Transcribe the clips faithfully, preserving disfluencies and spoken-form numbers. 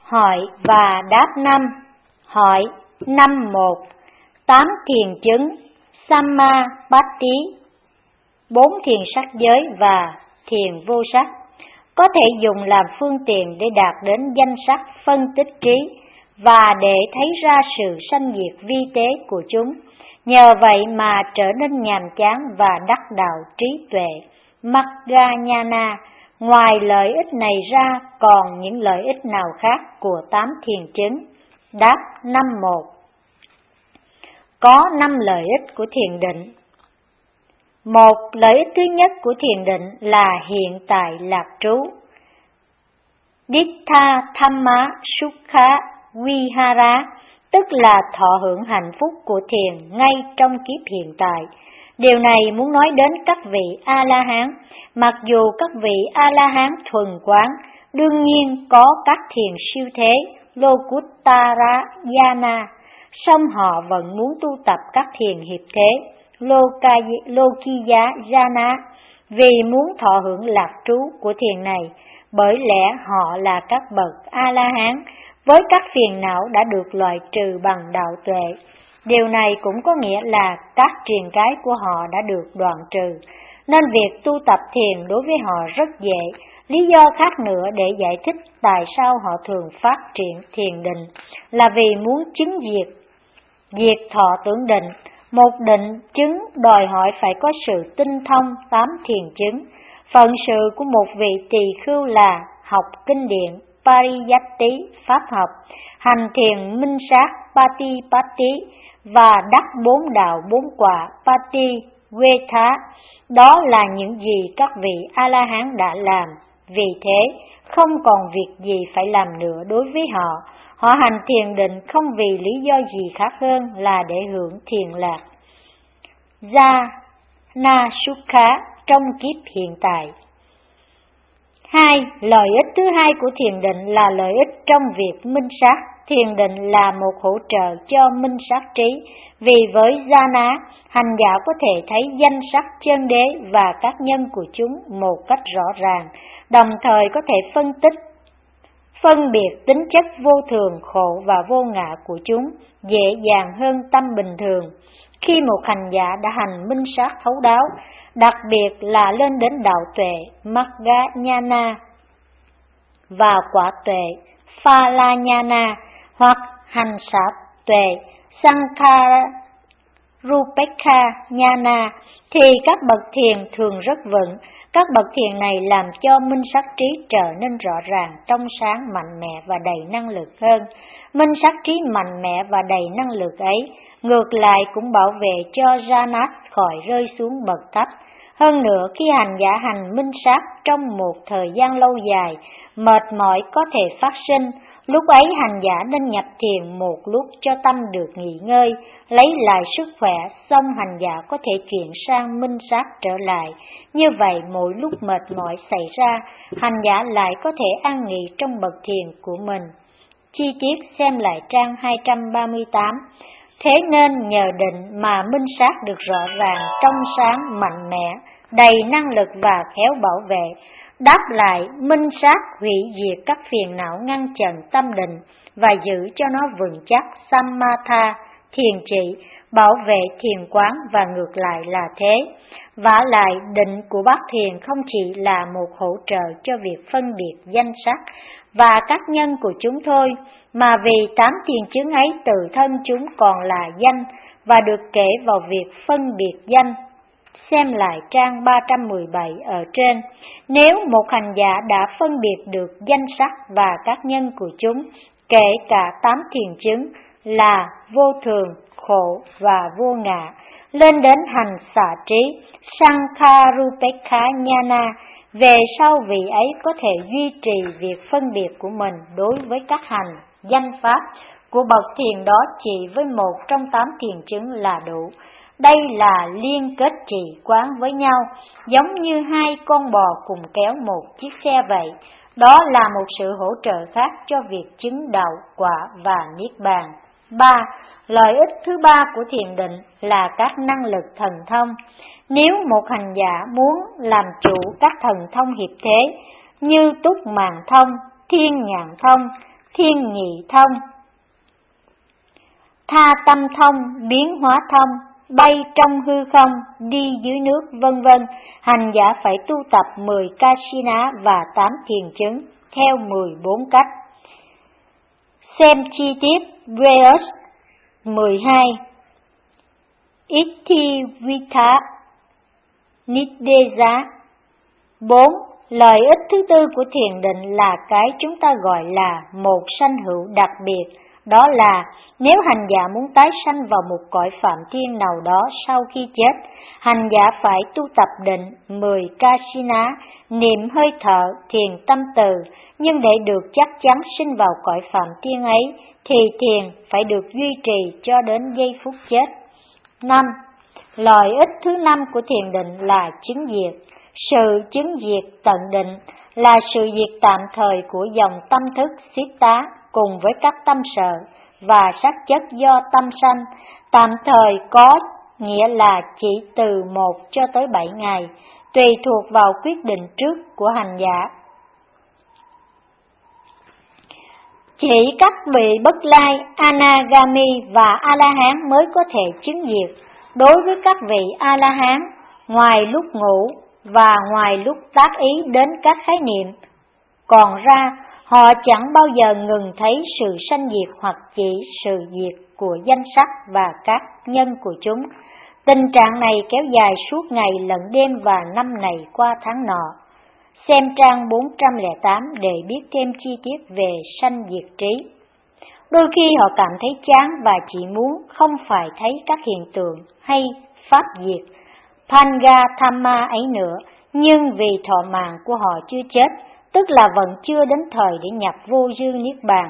Hỏi và đáp năm. Hỏi năm một. Tám thiền chứng Samapatti, bốn thiền sắc giới và thiền vô sắc, có thể dùng làm phương tiện để đạt đến danh sắc phân tích trí và để thấy ra sự sanh diệt vi tế của chúng. Nhờ vậy mà trở nên nhàm chán và đắc đạo trí tuệ Magga-nhana. Ngoài lợi ích này ra, còn những lợi ích nào khác của tám thiền chứng? Đáp năm một. Có năm lợi ích của thiền định. Một, lợi ích thứ nhất của thiền định là hiện tại lạc trú. Dittha Thamma Sukha Vihara, tức là thọ hưởng hạnh phúc của thiền ngay trong kiếp hiện tại. Điều này muốn nói đến các vị A-la-hán. Mặc dù các vị A-la-hán thuần quán đương nhiên có các thiền siêu thế Lokuttara Yana, song họ vẫn muốn tu tập các thiền hiệp thế Lokiya Jana vì muốn thọ hưởng lạc trú của thiền này. Bởi lẽ họ là các bậc A-la-hán với các phiền não đã được loại trừ bằng đạo tuệ. Điều này cũng có nghĩa là các triền cái của họ đã được đoạn trừ, nên việc tu tập thiền đối với họ rất dễ. Lý do khác nữa để giải thích tại sao họ thường phát triển thiền định là vì muốn chứng diệt, diệt thọ tưởng định. Một định chứng đòi hỏi phải có sự tinh thông tám thiền chứng. Phận sự của một vị tỳ khưu là học kinh điển Pariyatti pháp học, hành thiền minh sát Patipatti và đắc bốn đạo bốn quả Pativedha. Đó là những gì các vị A-la-hán đã làm. Vì thế, không còn việc gì phải làm nữa đối với họ. Họ hành thiền định không vì lý do gì khác hơn là để hưởng thiền lạc Jnana Sukha trong kiếp hiện tại. Hai, lợi ích thứ hai của thiền định là lợi ích trong việc minh sát. Thiền định là một hỗ trợ cho minh sát trí. Vì với jhana, hành giả có thể thấy danh sắc chân đế và các nhân của chúng một cách rõ ràng, đồng thời có thể phân tích, phân biệt tính chất vô thường, khổ và vô ngã của chúng dễ dàng hơn tâm bình thường. Khi một hành giả đã hành minh sát thấu đáo, đặc biệt là lên đến đạo tuệ Magga-nhana và quả tuệ Phala-nhana, hoặc hành sát tuệ Sankara-rupekha-nhana, thì các bậc thiền thường rất vững. Các bậc thiền này làm cho minh sắc trí trở nên rõ ràng, trong sáng, mạnh mẽ và đầy năng lực hơn. Minh sắc trí mạnh mẽ và đầy năng lực ấy, ngược lại cũng bảo vệ cho jhana khỏi rơi xuống bậc thấp. Hơn nữa, khi hành giả hành minh sát trong một thời gian lâu dài, mệt mỏi có thể phát sinh. Lúc ấy hành giả nên nhập thiền một lúc cho tâm được nghỉ ngơi, lấy lại sức khỏe, xong hành giả có thể chuyển sang minh sát trở lại. Như vậy mỗi lúc mệt mỏi xảy ra, hành giả lại có thể an nghỉ trong bậc thiền của mình. Chi tiết xem lại trang hai trăm ba mươi tám. Thế nên nhờ định mà minh sát được rõ ràng, trong sáng, mạnh mẽ, đầy năng lực và khéo bảo vệ. Đáp lại, minh sát hủy diệt các phiền não, ngăn chặn tâm định và giữ cho nó vững chắc samatha, thiền trị, bảo vệ thiền quán và ngược lại là thế. Vả lại, định của bát thiền không chỉ là một hỗ trợ cho việc phân biệt danh sắc và các nhân của chúng thôi, mà vì tám thiền chứng ấy tự thân chúng còn là danh và được kể vào việc phân biệt danh. Xem lại trang ba trăm mười bảy ở trên. Nếu một hành giả đã phân biệt được danh sắc và các nhân của chúng, kể cả tám thiền chứng là vô thường, khổ và vô ngã, lên đến hành xả trí Sankharupekha-nhana, về sau vị ấy có thể duy trì việc phân biệt của mình đối với các hành, danh pháp của bậc thiền đó chỉ với một trong tám thiền chứng là đủ. Đây là liên kết trì quán với nhau, giống như hai con bò cùng kéo một chiếc xe vậy. Đó là một sự hỗ trợ khác cho việc chứng đạo quả và niết bàn. Ba, lợi ích thứ ba của thiền định là các năng lực thần thông. Nếu một hành giả muốn làm chủ các thần thông hiệp thế như túc màng thông, thiên nhãn thông, thiên nhị thông, tha tâm thông, biến hóa thông, bay trong hư không, đi dưới nước, vân vân. Hành giả phải tu tập mười Kasina và tám thiền chứng theo mười bốn cách. Xem chi tiết Verse mười hai. Itthivita Nidesa. Bốn. Lợi ích thứ tư của thiền định là cái chúng ta gọi là một sanh hữu đặc biệt. Đó là nếu hành giả muốn tái sanh vào một cõi phạm thiên nào đó sau khi chết, hành giả phải tu tập định mười Kasina, niệm hơi thở, thiền tâm từ. Nhưng để được chắc chắn sinh vào cõi phạm thiên ấy, thì thiền phải được duy trì cho đến giây phút chết. Năm. Lợi ích thứ năm của thiền định là chứng diệt. Sự chứng diệt tận định là sự diệt tạm thời của dòng tâm thức Siddha cùng với các tâm sở và sắc chất do tâm sanh. Tạm thời có nghĩa là chỉ từ một cho tới bảy ngày, tùy thuộc vào quyết định trước của hành giả. Chỉ các vị Bất Lai, Anagami và A-la-hán mới có thể chứng diệt. Đối với các vị A-la-hán, ngoài lúc ngủ và ngoài lúc tác ý đến các khái niệm, còn ra họ chẳng bao giờ ngừng thấy sự sanh diệt hoặc chỉ sự diệt của danh sắc và các nhân của chúng. Tình trạng này kéo dài suốt ngày lẫn đêm và năm này qua tháng nọ. Xem trang bốn trăm lẻ tám để biết thêm chi tiết về sanh diệt trí. Đôi khi họ cảm thấy chán và chỉ muốn không phải thấy các hiện tượng hay pháp diệt Pangathamma ấy nữa, nhưng vì thọ mạng của họ chưa chết, tức là vẫn chưa đến thời để nhập vô dư niết bàn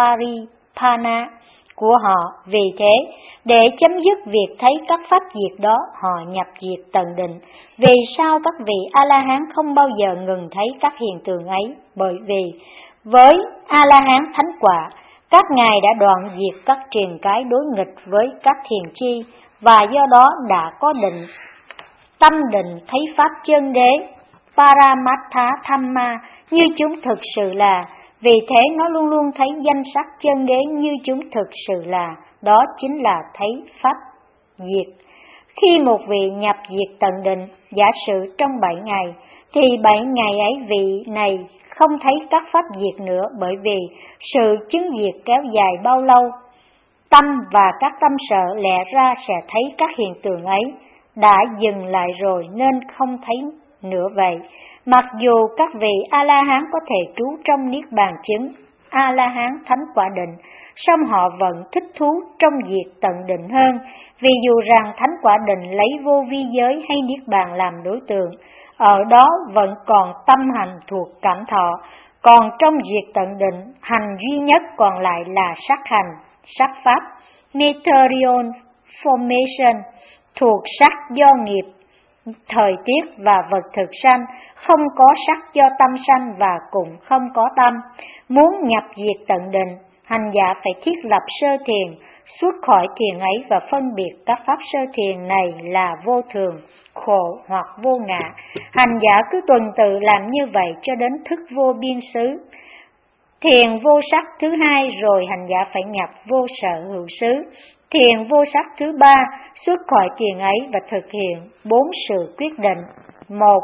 Paripana của họ. Vì thế, để chấm dứt việc thấy các pháp diệt đó, họ nhập diệt tận định. Vì sao các vị A-la-hán không bao giờ ngừng thấy các hiện tượng ấy? Bởi vì với A-la-hán thánh quả, các ngài đã đoạn diệt các triền cái đối nghịch với các thiền chi, và do đó đã có định, tâm định thấy pháp chân đế Paramattha Thamma như chúng thực sự là. Vì thế nó luôn luôn thấy danh sắc chân đế như chúng thực sự là. Đó chính là thấy pháp diệt. Khi một vị nhập diệt tận định, giả sử trong bảy ngày, thì bảy ngày ấy vị này không thấy các pháp diệt nữa, bởi vì sự chứng diệt kéo dài bao lâu, tâm và các tâm sở lẽ ra sẽ thấy các hiện tượng ấy đã dừng lại rồi nên không thấy nữa vậy. Mặc dù các vị A-la-hán có thể trú trong niết bàn chứng A-la-hán thánh quả định, song họ vẫn thích thú trong diệt tận định hơn, vì dù rằng thánh quả định lấy vô vi giới hay niết bàn làm đối tượng, ở đó vẫn còn tâm hành thuộc cảm thọ, còn trong diệt tận định, hành duy nhất còn lại là sắc hành, sắc pháp, material formation, thuộc sắc do nghiệp, thời tiết và vật thực sanh, không có sắc do tâm sanh và cũng không có tâm. Muốn nhập diệt tận định, hành giả phải thiết lập sơ thiền, xuất khỏi thiền ấy và phân biệt các pháp sơ thiền này là vô thường, khổ hoặc vô ngã. Hành giả cứ tuần tự làm như vậy cho đến thức vô biên xứ. Thiền vô sắc thứ hai rồi hành giả phải nhập vô sở hữu xứ. Thiền vô sắc thứ ba, xuất khỏi thiền ấy và thực hiện bốn sự quyết định. Một.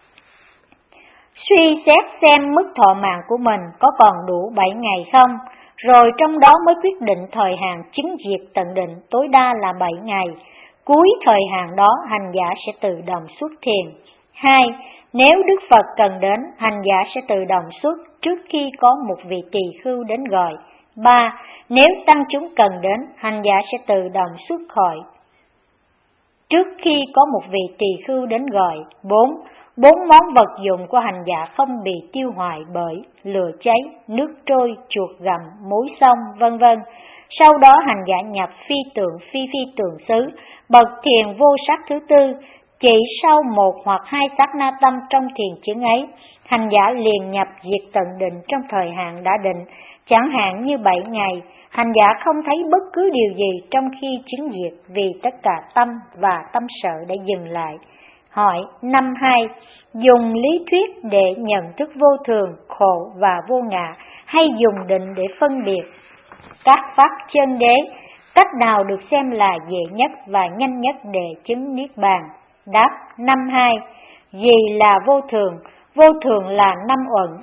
Suy xét xem mức thọ mạng của mình có còn đủ bảy ngày không, rồi trong đó mới quyết định thời hạn chứng diệt tận định tối đa là bảy ngày. Cuối thời hạn đó, hành giả sẽ tự động xuất thiền. Hai. Nếu Đức Phật cần đến, hành giả sẽ tự động xuất trước khi có một vị tỳ khưu đến gọi. Ba. Nếu tăng chúng cần đến, hành giả sẽ tự động xuất khỏi trước khi có một vị tỳ khưu đến gọi. Bốn. Bốn món vật dụng của hành giả không bị tiêu hoại bởi lửa cháy, nước trôi, chuột gặm, muối xông, vân vân. Sau đó hành giả nhập phi tượng phi phi tượng xứ, bậc thiền vô sắc thứ tư. Chỉ sau một hoặc hai sát na tâm trong thiền chứng ấy, hành giả liền nhập diệt tận định trong thời hạn đã định, chẳng hạn như bảy ngày. Hành giả không thấy bất cứ điều gì trong khi chứng diệt, vì tất cả tâm và tâm sở đã dừng lại. Hỏi năm hai. Dùng lý thuyết để nhận thức vô thường, khổ và vô ngã, hay dùng định để phân biệt các pháp chân đế? Cách nào được xem là dễ nhất và nhanh nhất để chứng niết bàn? Đáp: năm hai. Gì là vô thường? Vô thường là năm uẩn.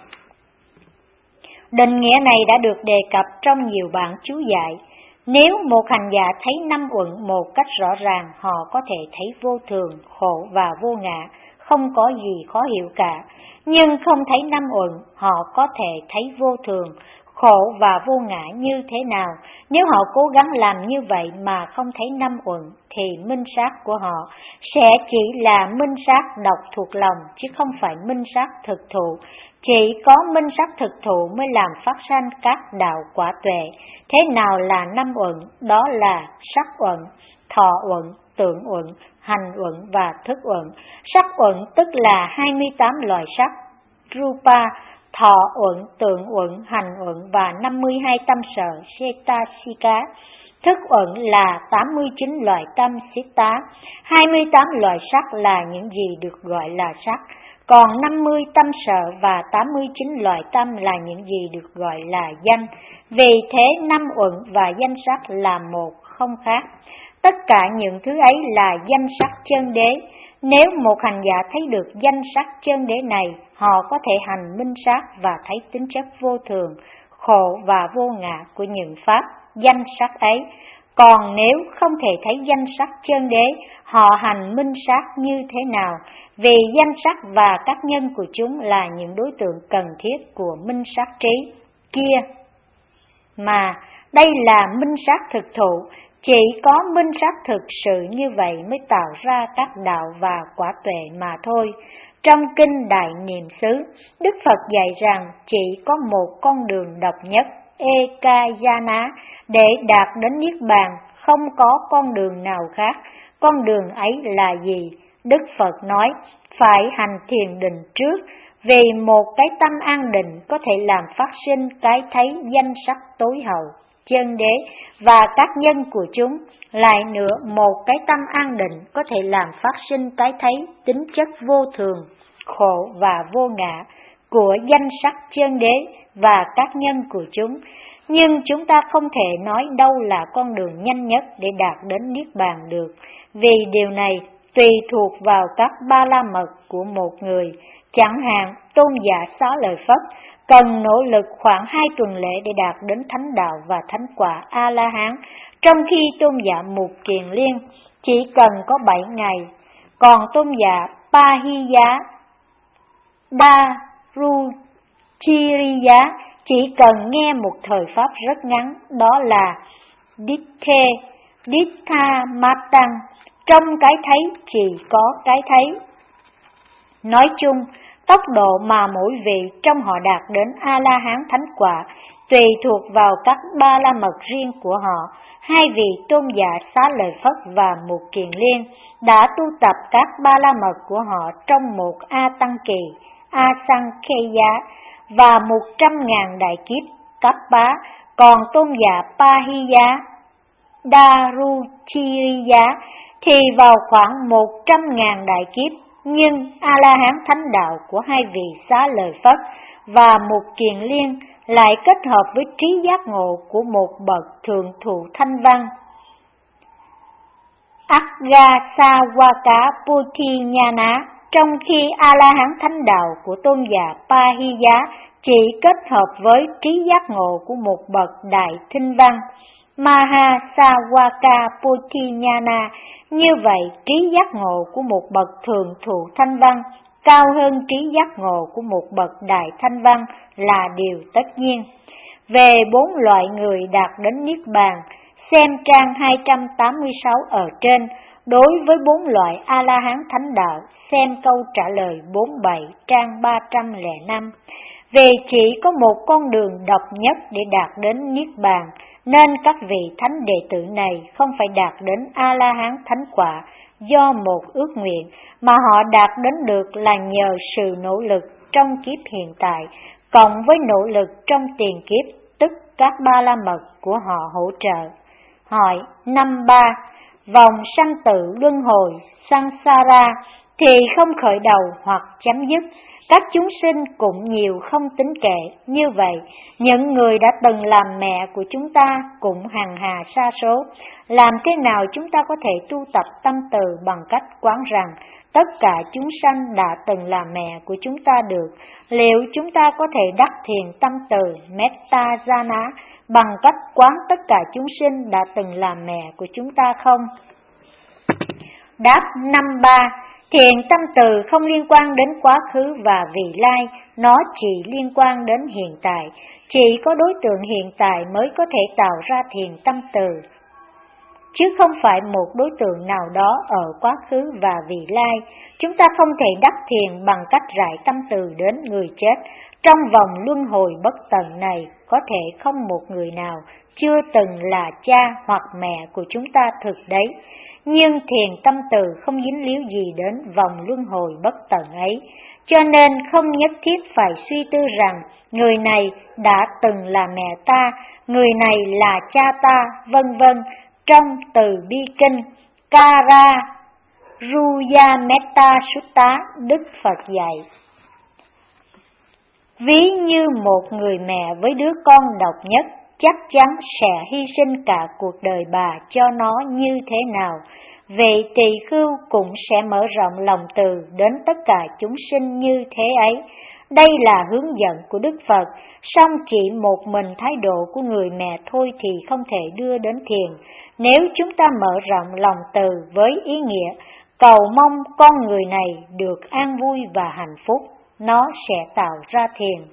Định nghĩa này đã được đề cập trong nhiều bản chú giải. Nếu một hành giả thấy năm uẩn một cách rõ ràng, họ có thể thấy vô thường, khổ và vô ngã, không có gì khó hiểu cả. Nhưng không thấy năm uẩn, họ có thể thấy vô thường, khổ và vô ngã như thế nào? Nếu họ cố gắng làm như vậy mà không thấy năm uẩn, thì minh sát của họ sẽ chỉ là minh sát độc thuộc lòng, chứ không phải minh sát thực thụ. Chỉ có minh sát thực thụ mới làm phát sanh các đạo quả tuệ. Thế nào là năm uẩn? Đó là sắc uẩn, thọ uẩn, tưởng uẩn, hành uẩn và thức uẩn. Sắc uẩn tức là hai mươi tám loại sắc, rupa, thọ uẩn, tưởng uẩn, hành uẩn và năm mươi hai tâm sở, cetasika. Thức uẩn là tám mươi chín loại tâm, citta. hai mươi tám loại sắc là những gì được gọi là sắc. Còn năm mươi tâm sở và tám mươi chín loại tâm là những gì được gọi là danh. Vì thế năm uẩn và danh sắc là một, không khác. Tất cả những thứ ấy là danh sắc chân đế. Nếu một hành giả thấy được danh sắc chân đế này, họ có thể hành minh sát và thấy tính chất vô thường, khổ và vô ngã của những pháp danh sắc ấy. Còn nếu không thể thấy danh sắc chân đế, họ hành minh sát như thế nào? Vì danh sắc và các nhân của chúng là những đối tượng cần thiết của minh sát trí kia. Mà đây là minh sát thực thụ, chỉ có minh sát thực sự như vậy mới tạo ra các đạo và quả tuệ mà thôi. Trong kinh Đại Niệm xứ, Đức Phật dạy rằng chỉ có một con đường độc nhất, Ekayana, để đạt đến niết bàn, không có con đường nào khác. Con đường ấy là gì? Đức Phật nói, phải hành thiền định trước, vì một cái tâm an định có thể làm phát sinh cái thấy danh sắc tối hậu, chân đế và các nhân của chúng. Lại nữa, một cái tâm an định có thể làm phát sinh cái thấy tính chất vô thường, khổ và vô ngã của danh sắc chân đế và các nhân của chúng. Nhưng chúng ta không thể nói đâu là con đường nhanh nhất để đạt đến niết bàn được, vì điều này tùy thuộc vào các ba la mật của một người. Chẳng hạn, tôn giả Xá Lợi Phất cần nỗ lực khoảng hai tuần lễ để đạt đến thánh đạo và thánh quả A-la-hán, trong khi tôn giả Mục Kiền Liên chỉ cần có bảy ngày. Còn tôn giả Pa-hi-giá Đa-ru-chi-ri-giá chỉ cần nghe một thời pháp rất ngắn, đó là Dithe Dittha-ma-tăng. Trong cái thấy chỉ có cái thấy. Nói chung, tốc độ mà mỗi vị trong họ đạt đến A-la-hán thánh quả tùy thuộc vào các ba la mật riêng của họ. Hai vị tôn giả Xá Lợi Phất và Mục Kiền Liên đã tu tập các ba la mật của họ trong một A Tăng Kỳ, A Sankheya và một trăm ngàn đại kiếp cấp bá. Còn tôn giả Pa-hi-giá Đa-ru-chi-ri-giá thì vào khoảng một trăm ngàn đại kiếp. Nhưng A-la-hán thánh đạo của hai vị Xá Lợi Phất và Mục Kiền Liên lại kết hợp với trí giác ngộ của một bậc thượng thụ thanh văn, Aggasawaka Puthiyana, trong khi A-la-hán thánh đạo của tôn giả Pa-hi-giá chỉ kết hợp với trí giác ngộ của một bậc đại thinh văn, Mahasawaka Puthiyana. Như vậy, trí giác ngộ của một bậc thường thụ thanh văn cao hơn trí giác ngộ của một bậc đại thanh văn là điều tất nhiên. Về bốn loại người đạt đến niết bàn, xem trang hai trăm tám mươi sáu ở trên. Đối với bốn loại A-la-hán thánh đạo, xem câu trả lời bốn mươi bảy trang ba trăm lẻ năm. Vì chỉ có một con đường độc nhất để đạt đến niết bàn, nên các vị thánh đệ tử này không phải đạt đến A-la-hán thánh quả do một ước nguyện, mà họ đạt đến được là nhờ sự nỗ lực trong kiếp hiện tại, cộng với nỗ lực trong tiền kiếp, tức các ba la mật của họ hỗ trợ. Hỏi năm ba. Vòng sanh tử luân hồi, samsara thì không khởi đầu hoặc chấm dứt. các chúng sinh cũng nhiều không tính kể. Như vậy, những người đã từng làm mẹ của chúng ta cũng hằng hà sa số. Làm thế nào chúng ta có thể tu tập tâm từ bằng cách quán rằng tất cả chúng sanh đã từng là mẹ của chúng ta được? Liệu chúng ta có thể đắc thiền tâm từ Metta Jhana bằng cách quán tất cả chúng sinh đã từng là mẹ của chúng ta không? Đáp năm ba. Thiền tâm từ không liên quan đến quá khứ và vị lai, nó chỉ liên quan đến hiện tại. Chỉ có đối tượng hiện tại mới có thể tạo ra thiền tâm từ, chứ không phải một đối tượng nào đó ở quá khứ và vị lai. Chúng ta không thể đắc thiền bằng cách rải tâm từ đến người chết. Trong vòng luân hồi bất tận này, có thể không một người nào chưa từng là cha hoặc mẹ của chúng ta thực đấy. Nhưng thiền tâm từ không dính líu gì đến vòng luân hồi bất tận ấy, cho nên không nhất thiết phải suy tư rằng người này đã từng là mẹ ta, người này là cha ta, vân vân. Trong từ bi kinh Kara Ruya Metta Sutta, Đức Phật dạy: ví như một người mẹ với đứa con độc nhất, chắc chắn sẽ hy sinh cả cuộc đời bà cho nó như thế nào. Vậy tỳ khưu cũng sẽ mở rộng lòng từ đến tất cả chúng sinh như thế ấy. Đây là hướng dẫn của Đức Phật, song chỉ một mình thái độ của người mẹ thôi thì không thể đưa đến thiền. Nếu chúng ta mở rộng lòng từ với ý nghĩa cầu mong con người này được an vui và hạnh phúc, nó sẽ tạo ra thiền.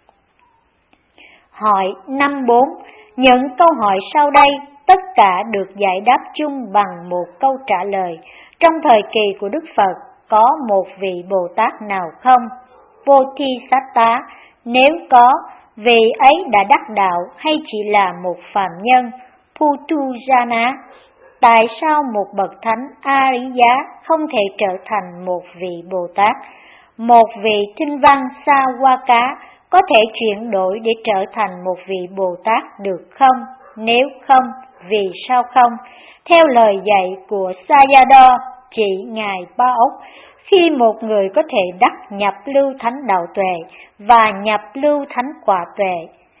Hỏi năm bốn. Những câu hỏi sau đây tất cả được giải đáp chung bằng một câu trả lời. Trong thời kỳ của Đức Phật có một vị Bồ Tát nào không? Bodhisatta. Nếu có, vị ấy đã đắc đạo hay chỉ là một phàm nhân? Putujana. Tại sao một bậc thánh A-rī-giá không thể trở thành một vị Bồ Tát? Một vị thinh văn Sa-wa-cá có thể chuyển đổi để trở thành một vị Bồ Tát được không? Nếu không, vì sao không? Theo lời dạy của Sayadaw chỉ Ngài Ba Úc, khi một người có thể đắc nhập lưu thánh đạo tuệ và nhập lưu thánh quả tuệ,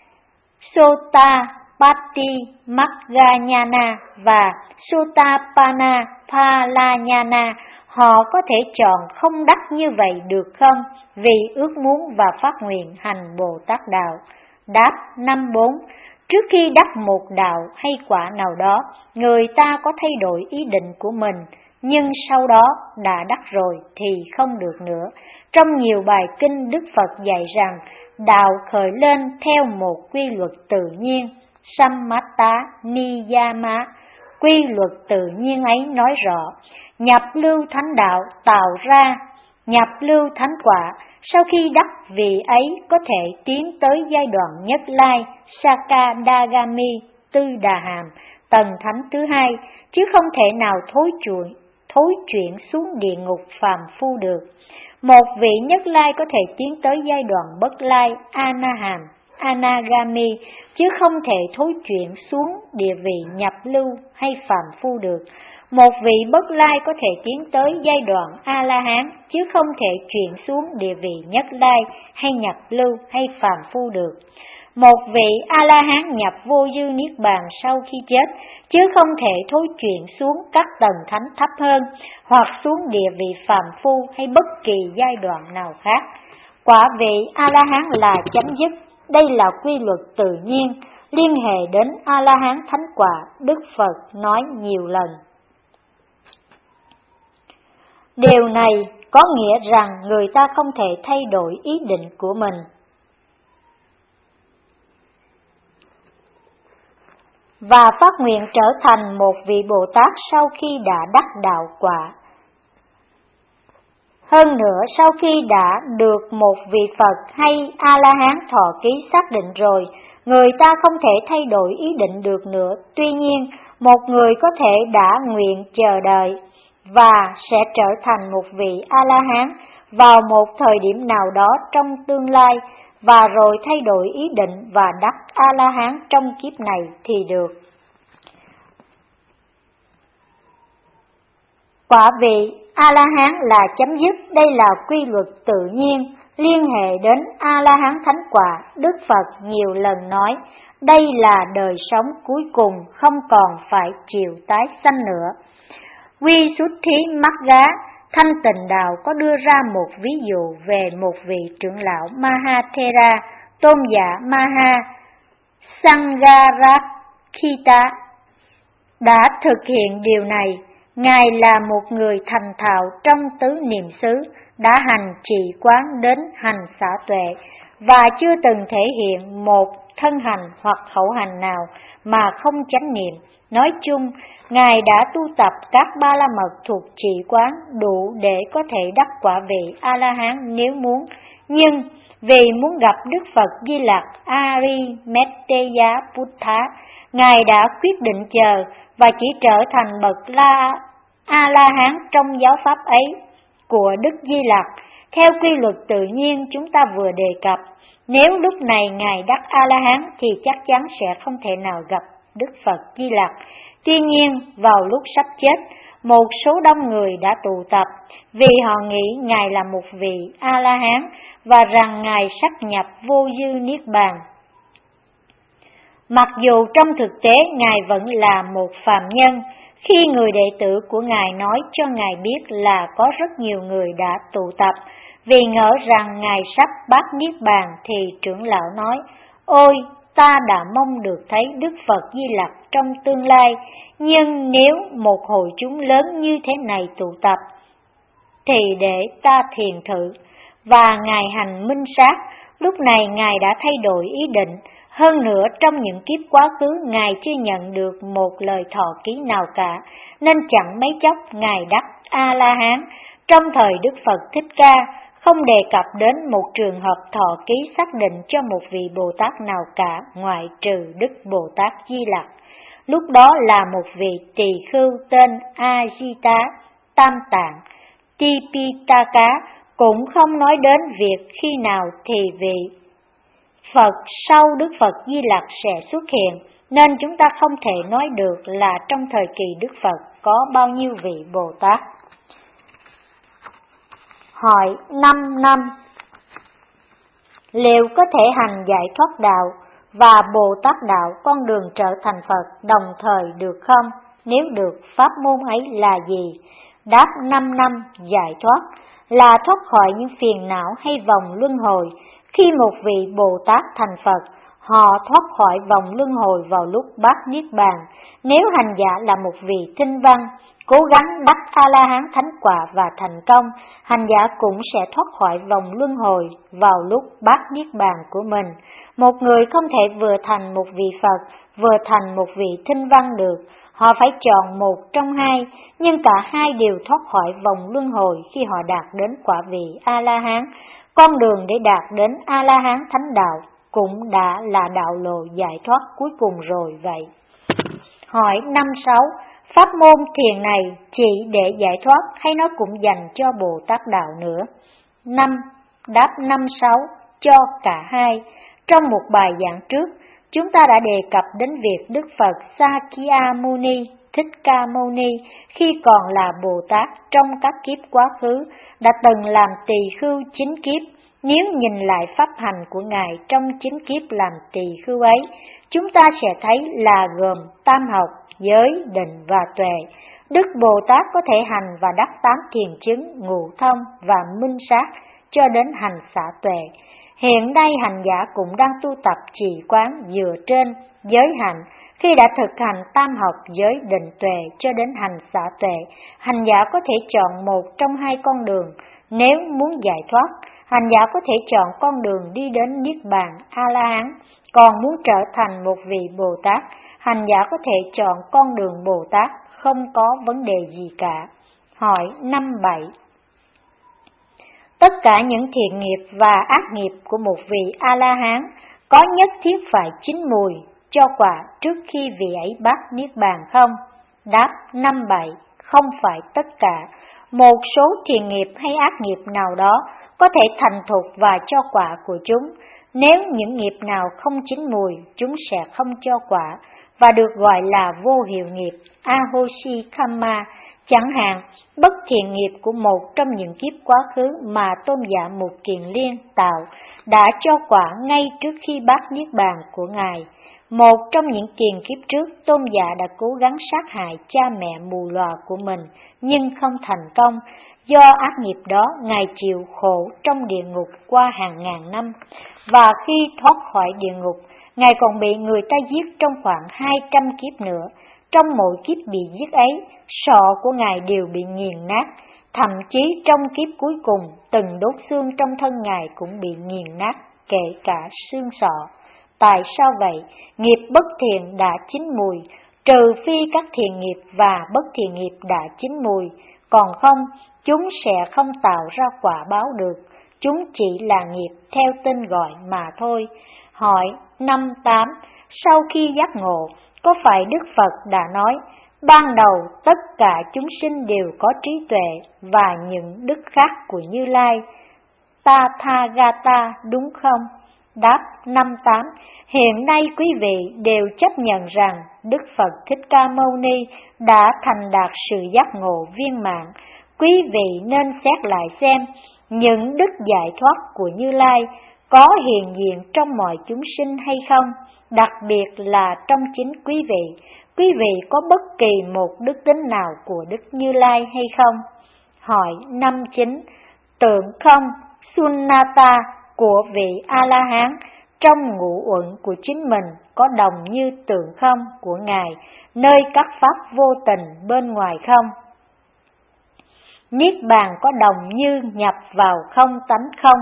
Sotapatti Magga-nhana và Sotapanna Phala-nhana, họ có thể chọn không đắc như vậy được không? Vì ước muốn và phát nguyện hành Bồ Tát đạo. Đáp năm bốn. Trước khi đắc một đạo hay quả nào đó, người ta có thay đổi ý định của mình, nhưng sau đó đã đắc rồi thì không được nữa. Trong nhiều bài kinh, Đức Phật dạy rằng đạo khởi lên theo một quy luật tự nhiên, Sammata Niyama. Quy luật tự nhiên ấy nói rõ, nhập lưu thánh đạo tạo ra nhập lưu thánh quả. Sau khi đắc, vị ấy có thể tiến tới giai đoạn nhất lai, Sakadagami, tư đà hàm, tầng thánh thứ hai, chứ không thể nào thối chuyển, thối chuyển xuống địa ngục phàm phu được. Một vị nhất lai có thể tiến tới giai đoạn bất lai, Anahàm, Anagami, chứ không thể thối chuyển xuống địa vị nhập lưu hay phàm phu được. Một vị bất lai có thể tiến tới giai đoạn A-la-hán, chứ không thể chuyển xuống địa vị nhất lai hay nhập lưu hay phàm phu được. Một vị A-la-hán nhập vô dư niết bàn sau khi chết, chứ không thể thối chuyển xuống các tầng thánh thấp hơn, hoặc xuống địa vị phàm phu hay bất kỳ giai đoạn nào khác. Quả vị A-la-hán là chấm dứt. Đây là quy luật tự nhiên, liên hệ đến A-la-hán thánh quả, Đức Phật nói nhiều lần. Điều này có nghĩa rằng người ta không thể thay đổi ý định của mình. Và phát nguyện trở thành một vị Bồ Tát sau khi đã đắc đạo quả. Hơn nữa, sau khi đã được một vị Phật hay A-la-hán thọ ký xác định rồi, người ta không thể thay đổi ý định được nữa. Tuy nhiên, một người có thể đã nguyện chờ đợi và sẽ trở thành một vị A-la-hán vào một thời điểm nào đó trong tương lai, và rồi thay đổi ý định và đắc A-la-hán trong kiếp này thì được. Quả vị A-la-hán là chấm dứt. Đây là quy luật tự nhiên, Liên hệ đến A-la-hán thánh quả, Đức Phật nhiều lần nói, đây là đời sống cuối cùng, không còn phải chịu tái sanh nữa. Quy Xuất Thí Magga, Thanh Tịnh Đạo có đưa ra một ví dụ về một vị trưởng lão Mahathera, tôn giả Maha Sangharakshita đã thực hiện điều này. Ngài là một người thành thạo trong tứ niệm xứ, đã hành trì quán đến hành xả tuệ và chưa từng thể hiện một thân hành hoặc khẩu hành nào mà không chánh niệm. Nói chung, Ngài đã tu tập các ba la mật thuộc trì quán đủ để có thể đắc quả vị A-la-hán nếu muốn, nhưng vì muốn gặp Đức Phật Di Lặc Arimatteya Buddha, Ngài đã quyết định chờ và chỉ trở thành bậc la A-la-hán trong giáo pháp ấy của Đức Di Lặc. Theo quy luật tự nhiên chúng ta vừa đề cập, nếu lúc này Ngài đắc A-la-hán thì chắc chắn sẽ không thể nào gặp Đức Phật Di Lặc. Tuy nhiên, vào lúc sắp chết, một số đông người đã tụ tập vì họ nghĩ Ngài là một vị A-la-hán và rằng Ngài sắp nhập vô dư niết bàn. Mặc dù trong thực tế Ngài vẫn là một phàm nhân, khi người đệ tử của Ngài nói cho Ngài biết là có rất nhiều người đã tụ tập vì ngỡ rằng Ngài sắp bát niết bàn, thì trưởng lão nói, ôi, ta đã mong được thấy Đức Phật Di Lặc trong tương lai, nhưng nếu một hội chúng lớn như thế này tụ tập, thì để ta thiền thử. Và Ngài hành minh sát, lúc này Ngài đã thay đổi ý định. Hơn nữa, trong những kiếp quá khứ, Ngài chưa nhận được một lời thọ ký nào cả, nên chẳng mấy chốc Ngài đắc A-la-hán. Trong thời Đức Phật Thích Ca, không đề cập đến một trường hợp thọ ký xác định cho một vị Bồ Tát nào cả, ngoại trừ Đức Bồ Tát Di Lặc. Lúc đó là một vị tỳ khưu tên Ajita Tam Tạng Tipitaka, cũng không nói đến việc khi nào thì vị Phật sau Đức Phật Di Lặc sẽ xuất hiện, nên chúng ta không thể nói được là trong thời kỳ Đức Phật có bao nhiêu vị Bồ Tát. Hỏi năm năm. Liệu có thể hành giải thoát đạo và Bồ Tát đạo, con đường trở thành Phật đồng thời được không? Nếu được, pháp môn ấy là gì? Đáp, năm năm giải thoát là thoát khỏi những phiền não hay vòng luân hồi. Khi một vị Bồ Tát thành Phật, họ thoát khỏi vòng luân hồi vào lúc bát niết bàn. Nếu hành giả là một vị tinh văn, cố gắng đắc A-la-hán thánh quả và thành công, hành giả cũng sẽ thoát khỏi vòng luân hồi vào lúc bát niết bàn của mình. Một người không thể vừa thành một vị Phật, vừa thành một vị tinh văn được. Họ phải chọn một trong hai, nhưng cả hai đều thoát khỏi vòng luân hồi khi họ đạt đến quả vị A-la-hán. Con đường để đạt đến A-la-hán thánh đạo cũng đã là đạo lộ giải thoát cuối cùng rồi vậy. Hỏi năm sáu. Pháp môn thiền này chỉ để giải thoát hay nó cũng dành cho Bồ Tát đạo nữa? Năm. Đáp năm sáu, cho cả hai. Trong một bài giảng trước, chúng ta đã đề cập đến việc Đức Phật Sakyamuni, Thích Ca Mâu Ni khi còn là Bồ Tát trong các kiếp quá khứ đã từng làm tỳ khưu chín kiếp. Nếu nhìn lại pháp hành của Ngài trong chín kiếp làm tỳ khưu ấy, chúng ta sẽ thấy là gồm tam học, giới, định và tuệ. Đức Bồ Tát có thể hành và đắc tám thiền chứng, ngũ thông và minh sát cho đến hành xả tuệ. Hiện nay hành giả cũng đang tu tập trì quán dựa trên giới hạnh. Khi đã thực hành tam học, giới, định, tuệ cho đến hành xả tuệ, hành giả có thể chọn một trong hai con đường. Nếu muốn giải thoát, hành giả có thể chọn con đường đi đến Niết Bàn A-la-hán. Còn muốn trở thành một vị Bồ Tát, hành giả có thể chọn con đường Bồ Tát, không có vấn đề gì cả. Hỏi năm bảy. Tất cả những thiện nghiệp và ác nghiệp của một vị A-la-hán có nhất thiết phải chín mùi cho quả trước khi vị ấy bát Niết Bàn không? Đáp, năm bảy. Không phải tất cả. Một số thiện nghiệp hay ác nghiệp nào đó có thể thành thục và cho quả của chúng. Nếu những nghiệp nào không chín mùi, chúng sẽ không cho quả và được gọi là vô hiệu nghiệp, Ahoshi Kamma. Chẳng hạn, bất thiện nghiệp của một trong những kiếp quá khứ mà Tôn giả Mục Kiền Liên tạo đã cho quả ngay trước khi bát niết bàn của Ngài. Một trong những kiền kiếp trước, Tôn giả đã cố gắng sát hại cha mẹ mù lòa của mình, nhưng không thành công. Do ác nghiệp đó, Ngài chịu khổ trong địa ngục qua hàng ngàn năm. Và khi thoát khỏi địa ngục, Ngài còn bị người ta giết trong khoảng hai trăm kiếp nữa. Trong mỗi kiếp bị giết ấy, sọ của Ngài đều bị nghiền nát. Thậm chí trong kiếp cuối cùng, từng đốt xương trong thân Ngài cũng bị nghiền nát, kể cả xương sọ. Tại sao vậy? Nghiệp bất thiện đã chín mùi, trừ phi các thiện nghiệp và bất thiện nghiệp đã chín mùi, còn không, chúng sẽ không tạo ra quả báo được. Chúng chỉ là nghiệp theo tên gọi mà thôi. Hỏi năm tám. Sau khi giác ngộ, có phải Đức Phật đã nói, ban đầu tất cả chúng sinh đều có trí tuệ và những đức khác của Như Lai, Tathagata, đúng không? Đáp năm tám. Hiện nay quý vị đều chấp nhận rằng Đức Phật Thích Ca Mâu Ni đã thành đạt sự giác ngộ viên mãn. Quý vị nên xét lại xem những đức giải thoát của Như Lai có hiện diện trong mọi chúng sinh hay không, đặc biệt là trong chính quý vị. Quý vị có bất kỳ một đức tính nào của Đức Như Lai hay không? Hỏi năm chín. Tượng không, Sunnata của vị A-la-hán trong ngũ uẩn của chính mình có đồng như tượng không của Ngài nơi các pháp vô tình bên ngoài không? Niết bàn có đồng như nhập vào không tánh không?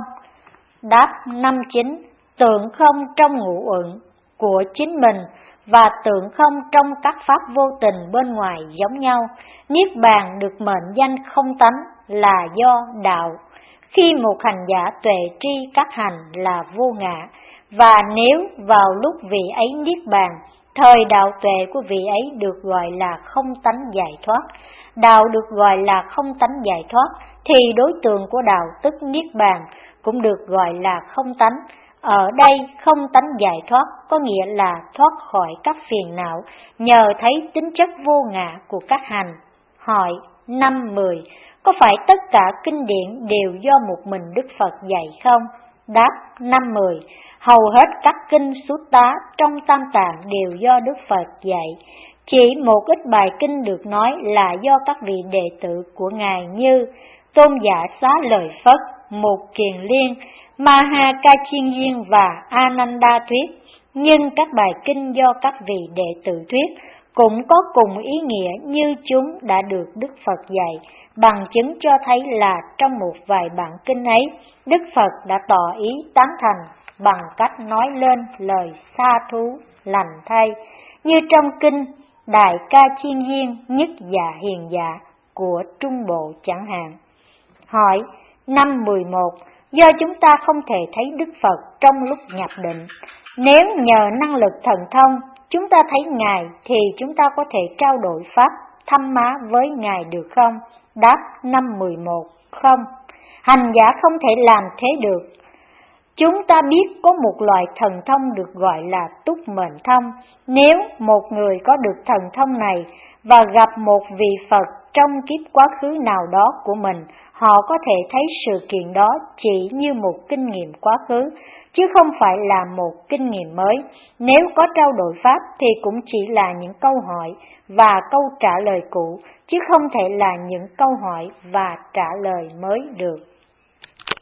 Đáp năm chín. Tượng không trong ngũ uẩn của chính mình và tượng không trong các pháp vô tình bên ngoài giống nhau. Niết bàn được mệnh danh không tánh là do đạo. Khi một hành giả tuệ tri các hành là vô ngã, và nếu vào lúc vị ấy niết bàn, thời đạo tuệ của vị ấy được gọi là không tánh giải thoát. Đạo được gọi là không tánh giải thoát, thì đối tượng của đạo tức niết bàn cũng được gọi là không tánh. Ở đây không tánh giải thoát có nghĩa là thoát khỏi các phiền não nhờ thấy tính chất vô ngã của các hành. Hỏi năm mười. Có phải tất cả kinh điển đều do một mình Đức Phật dạy không? Đáp năm mười. Hầu hết các kinh Sutta trong Tam Tạng đều do Đức Phật dạy. Chỉ một ít bài kinh được nói là do các vị đệ tử của Ngài như Tôn giả Xá Lợi Phất, Mục Kiền Liên, Maha Ca Chiên Diên và Ananda thuyết. Nhưng các bài kinh do các vị đệ tử thuyết cũng có cùng ý nghĩa như chúng đã được Đức Phật dạy. Bằng chứng cho thấy là trong một vài bản kinh ấy, Đức Phật đã tỏ ý tán thành bằng cách nói lên lời sa thú lành thay, như trong kinh Đại Ca Chiên Diên Nhất Dạ Hiền Dạ của Trung Bộ chẳng hạn. Hỏi năm mười một. Do chúng ta không thể thấy Đức Phật trong lúc nhập định, nếu nhờ năng lực thần thông chúng ta thấy Ngài thì chúng ta có thể trao đổi pháp thăm má với Ngài được không? Đáp năm mười một. Không, hành giả không thể làm thế được. Chúng ta biết có một loại thần thông được gọi là túc mệnh thông. Nếu một người có được thần thông này và gặp một vị Phật trong kiếp quá khứ nào đó của mình, họ có thể thấy sự kiện đó chỉ như một kinh nghiệm quá khứ, chứ không phải là một kinh nghiệm mới. Nếu có trao đổi pháp thì cũng chỉ là những câu hỏi và câu trả lời cũ, chứ không thể là những câu hỏi và trả lời mới được.